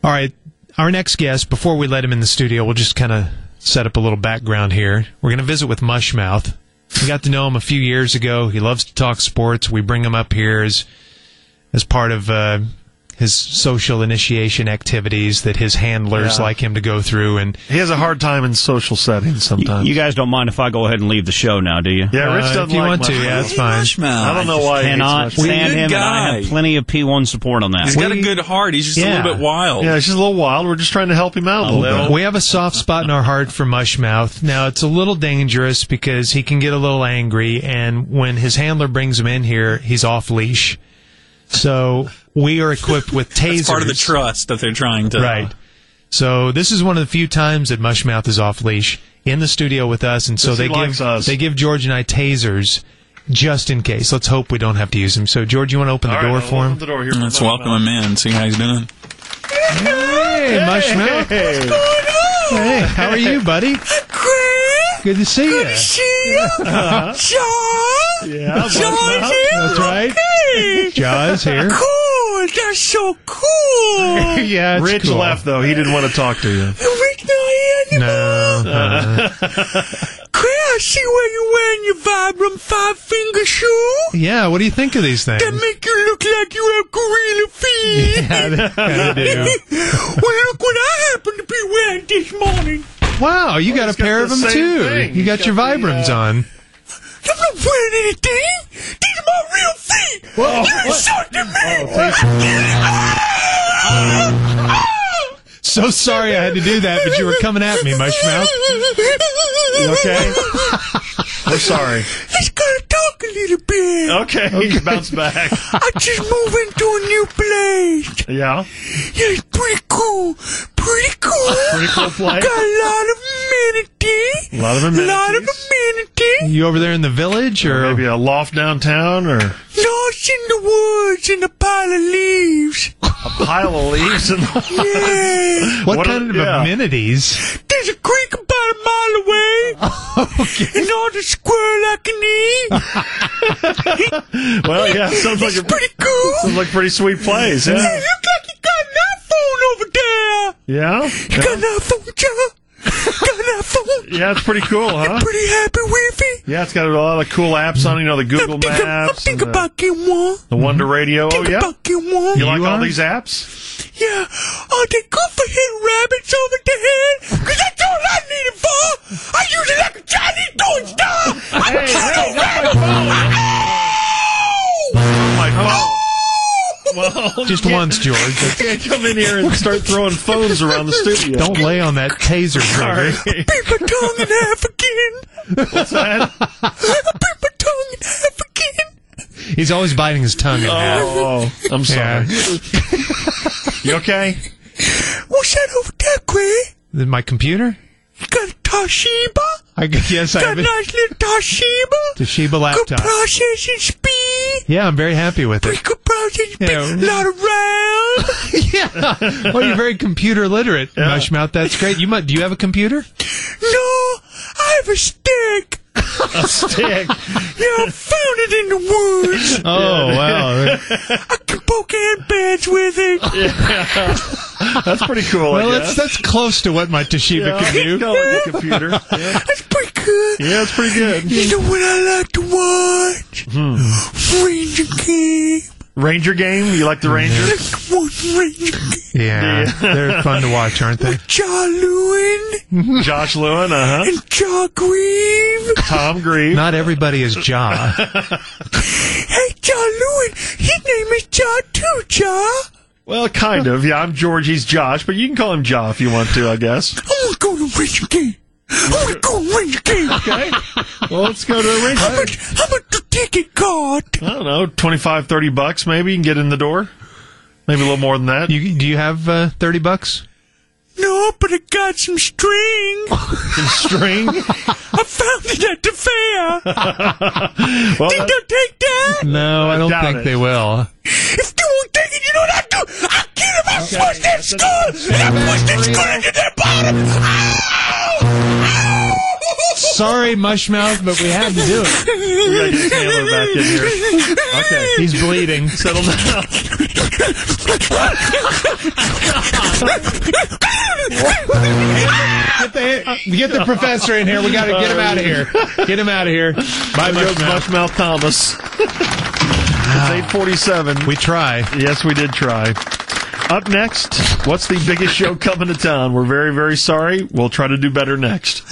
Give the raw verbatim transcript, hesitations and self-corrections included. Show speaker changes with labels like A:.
A: All right, our next guest, before we let him in the studio, we'll just kind of set up a little background here. We're going to visit with Mushmouth. We got to know him a few years ago. He loves to talk sports. We bring him up here as, as part of uh, his social initiation activities that his handlers
B: Yeah.
A: like him to go through. And
B: He has a hard time in social settings sometimes.
C: You guys don't mind if I go ahead and leave the show now, do you?
B: yeah, Rich
A: Uh,
B: doesn't
A: if you
B: like
A: want to,
B: Mushmouth.
A: yeah, that's fine.
D: Mushmouth.
B: I don't know why he hates
C: Cannot
B: Mushmouth.
C: stand
D: Good
C: him, and I
D: guy.
C: have plenty of P one support on that.
D: He's got
A: We-
D: a good heart. He's just
A: Yeah.
D: a little bit wild.
B: Yeah, it's just a little wild. We're just trying to help him out a,
C: A
B: little
C: little.
B: bit.
A: we have a soft spot in our heart for Mushmouth. Now, it's a little dangerous because he can get a little angry, and when his handler brings him in here, he's off leash. So we are equipped with tasers.
D: It's part of the trust that they're trying to...
A: Right. So this is one of the few times that Mushmouth is off leash in the studio with us, and so
B: Yes,
A: they
B: he likes
A: give
B: us.
A: they give George and I tasers just in case. Let's hope we don't have to use them. So George, you want to open the
B: All
A: door
B: right,
A: for
B: I'll
A: him?
B: open the door here for
D: Let's
B: Mushmouth.
D: welcome him in, see how he's doing.
A: Hey, Mushmouth.
B: Hey.
A: Hey, how are you, buddy?
E: Great!
A: Good to see you.
E: See you! John!
B: Yeah,
E: John
B: Mushmouth.
E: here!
A: That's right.
E: Hey!
A: Jaws here.
E: Cool! That's so cool!
A: Yeah, it's
B: Rich
A: cool.
B: left, though. He didn't want to talk to you.
E: Rick not here anymore!
A: No.
E: Great, I see where you're wearing your Vibram five-finger shoe!
A: Yeah, what do you think of these things?
E: That make you look like you have gorilla feet!
A: Yeah, they kinda do.
E: Well, look what I happen to be wearing this morning!
A: Wow, you got a
B: he's got
A: pair
B: the
A: of them
B: same
A: too.
B: thing.
A: You
B: He's
A: got,
B: got
A: your
B: the,
A: Vibrams
B: uh,
A: on.
E: I'm not wearing anything! These are my real feet!
A: Whoa,
E: You insulted me!
A: So sorry I had to do that, but you were coming at me, Mushmouth.
B: You okay? We're sorry.
E: Let's gotta talk a little bit.
B: Okay, he's bounced back.
E: I just moved into a new place.
B: Yeah.
E: Yeah, it's pretty cool. Pretty cool.
B: Pretty cool place.
E: Got a lot of amenities.
B: A lot of
E: A
B: amenities.
E: lot of amenities.
A: You over there in the village, or
B: Maybe a loft downtown or
E: Lost in the woods in a pile of leaves.
B: a pile of leaves. In the...
E: Yeah.
A: what,
B: what
A: kind
B: are-
A: of
B: yeah.
A: amenities?
E: There's a creek about a mile away.
A: Okay.
E: And all the squirrel I can eat.
B: Well, yeah, sounds like
E: It's
B: a
E: pretty cool.
B: sounds like a pretty sweet place.
E: Hey,
B: Yeah.
E: look like you got an iPhone over there.
B: Yeah.
E: You got an iPhone, John? Got an iPhone?
B: Yeah, it's pretty cool, huh?
E: Pretty happy with it?
B: Yeah, it's got a lot of cool apps on it. You know, the Google
E: I'm thinking, I'm
B: Maps,
E: thinking
B: and the,
E: about getting one.
B: the Wonder Radio. Oh,
E: Think
B: yeah.
E: about getting one.
B: You like all
A: are?
B: these apps?
E: Yeah. Are they good for hitting rabbits over the head? Because that's all I need it for. I use it like a Chinese doing stuff. I
B: Hey,
E: kill
B: hey,
E: a
B: that's
E: rabbit.
B: my phone. My phone.
E: Oh!
B: Well,
A: Just
B: you can't-
A: once, George.
B: You
A: That's-
B: can't come in here and start throwing phones around the studio.
A: Don't lay on that taser
B: Sorry.
A: trigger.
E: Bit my tongue in half again.
B: What's that?
E: I bit my tongue in half again.
A: He's always biting his tongue in half.
B: Oh, I'm sorry.
A: Yeah.
B: You okay?
E: What's that over there, Quay?
A: My computer?
E: You got a Toshiba?
A: I g- yes, I
E: Got
A: have
E: a
A: a
E: nice little Toshiba?
A: Toshiba
E: Good
A: laptop.
E: processing speed.
A: Yeah, I'm very happy with
E: Pretty
A: it.
E: good processing speed.
A: Yeah.
E: A lot of RAM.
A: Yeah. Well, you're very computer literate, Mushmouth. That's great. You might, do you have a computer?
E: No, I have a stick.
B: A stick.
E: Yeah, I found it in the woods.
A: Oh, wow.
E: I can poke ant beds with it.
B: That's pretty cool,
A: Well,
B: I
A: that's
B: guess.
A: that's close to what my Toshiba
B: yeah,
A: can do.
B: Kind of like a computer. Yeah.
E: That's pretty good.
B: Yeah, it's pretty good.
E: You know what I like to watch?
B: Hmm.
E: Ranger Game.
B: Ranger game? You like the Ranger?
E: I like to watch Ranger Game.
A: Yeah, they're fun to watch, aren't they?
E: John Lewin
B: Josh Lewin, uh-huh.
E: and John Grieve.
B: Tom Grieve.
A: Not everybody is Jaw.
E: Hey, John Lewin, his name is John too, John.
B: Well, kind of. Yeah, I'm George, he's Josh, but you can call him Ja if you want to, I guess.
E: I want to go to Ranger Game. I want to go to Ranger Game.
B: Okay. Well, let's go to a Ranger
E: How
B: game.
E: much, how much the ticket cost?
B: I don't know, twenty-five, thirty bucks maybe, you can get in the door. Maybe a little more than that.
A: You, do you have uh, thirty bucks?
E: No, but I got some string.
B: Some string.
E: I found it at the fair.
B: Well,
E: Think they'll take that?
A: No, I don't
B: doubt
A: think
B: it.
A: they will.
E: If they won't take it, you know what I do? I get him, I push that skull, and I push that skull into their bottom. Ow! Ow!
A: Sorry, Mushmouth, but we had to do it.
B: we gotta get Taylor back in here. Okay.
A: He's bleeding.
B: Settle down.
A: Get the, get the professor in here. We got to get him out of here. Get him out of here. Bye,
B: There goes
A: Mushmouth.
B: Mushmouth Thomas. It's eight forty-seven.
A: We try.
B: Yes, we did try. Up next, what's the biggest show coming to town? We're very, very sorry. We'll try to do better next.